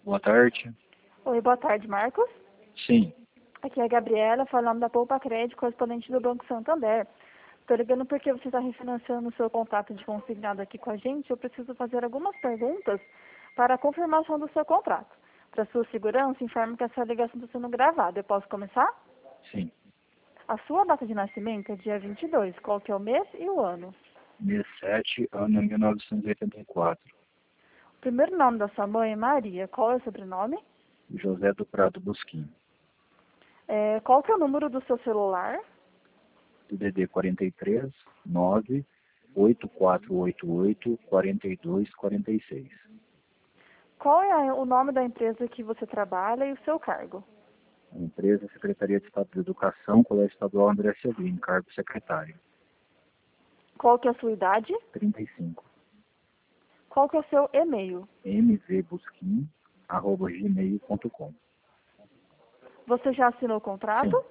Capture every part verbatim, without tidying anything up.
Boa tarde. Oi, boa tarde, Marcos. Sim. Aqui é a Gabriela, falando da Poupa Crédito, correspondente do Banco Santander. Estou ligando porque você está refinanciando o seu contrato de consignado aqui com a gente. Eu preciso fazer algumas perguntas para a confirmação do seu contrato. Para sua segurança, informe que essa ligação está sendo gravada. Eu posso começar? Sim. A sua data de nascimento é dia vinte e dois. Qual que é o mês e o ano? Mês sete, ano mil novecentos e oitenta e quatro. O primeiro nome da sua mãe é Maria. Qual é o sobrenome? José do Prado Busquim. É, qual que é o número do seu celular? Do D D quarenta e três, nove, oito quatro oito oito, quarenta e dois, quarenta e seis. Qual é a- o nome da empresa que você trabalha e o seu cargo? A empresa Secretaria de Estado de Educação, Colégio Estadual André Celino, cargo secretário. Qual que é a sua idade? trinta e cinco. Qual que é o seu e-mail? mvbusquim, arroba gmail ponto com. Você já assinou o contrato? Sim.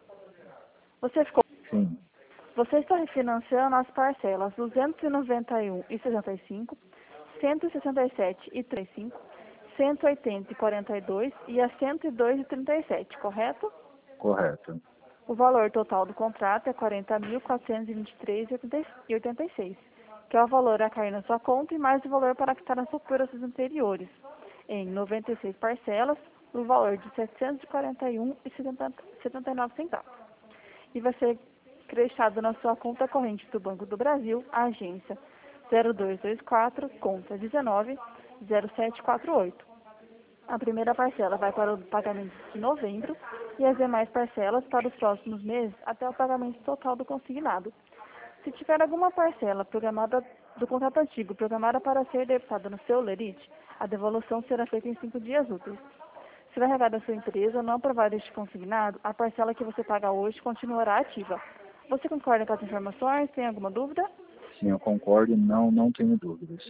Você ficou. Sim. Você está refinanciando as parcelas duzentos e noventa e um e sessenta e cinco, cento e sessenta e sete e trinta e cinco, cento e oitenta e quarenta e dois e a cento e dois e trinta e sete, correto? Correto. O valor total do contrato é quarenta mil quatrocentos e vinte e três reais e oitenta e seis, que é o valor a cair na sua conta e mais o valor para quitar nas operações anteriores, em noventa e seis parcelas, no valor de setecentos e quarenta e um reais e setenta e nove centavos. E vai ser creditado na sua conta corrente do Banco do Brasil, a agência zero dois dois quatro, conta dezenove, zero sete quatro oito. A primeira parcela vai para o pagamento de novembro e as demais parcelas para os próximos meses até o pagamento total do consignado. Se tiver alguma parcela programada do contrato antigo programada para ser debitada no seu lerite, a devolução será feita em cinco dias úteis. Se vai regar da sua empresa não aprovar este consignado, a parcela que você paga hoje continuará ativa. Você concorda com as informações? Tem alguma dúvida? Sim, eu concordo. Não, não tenho dúvidas.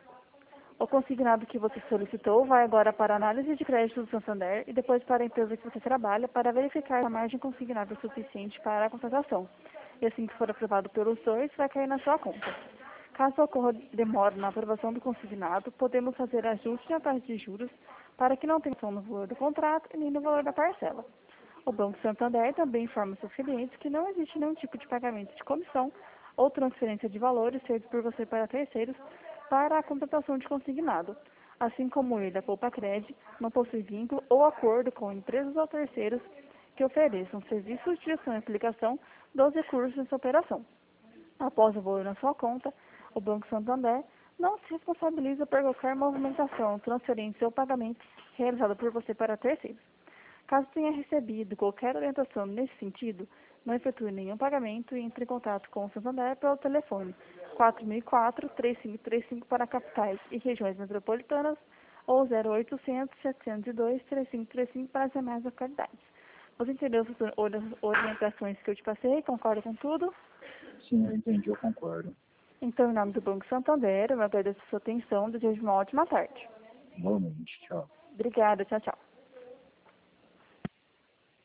O consignado que você solicitou vai agora para a análise de crédito do Santander e depois para a empresa que você trabalha para verificar se a margem consignada é suficiente para a contratação. E assim que for aprovado pelos dois, vai cair na sua conta. Caso ocorra demora na aprovação do consignado, podemos fazer ajuste na taxa de juros para que não tenha ação no valor do contrato e nem no valor da parcela. O Banco Santander também informa seus clientes que não existe nenhum tipo de pagamento de comissão ou transferência de valores feitos por você para terceiros para a contratação de consignado. Assim como ele, a Poupa Crédito, não possui vínculo ou acordo com empresas ou terceiros que ofereçam serviços de gestão e aplicação dos recursos nessa operação. Após o valor na sua conta, o Banco Santander não se responsabiliza por qualquer movimentação, transferência ou pagamento realizado por você para terceiros. Caso tenha recebido qualquer orientação nesse sentido, não efetue nenhum pagamento e entre em contato com o Santander pelo telefone quatro mil e quatro, três cinco três cinco para capitais e regiões metropolitanas ou zero oitocentos, setecentos e dois, três cinco três cinco para as demais localidades. Você entendeu as orientações que eu te passei? Concorda com tudo? Sim, eu entendi, eu concordo. Então, em nome do Banco Santander, eu agradeço a sua atenção e desejo uma ótima tarde. Igualmente, tchau. Obrigada, tchau, tchau.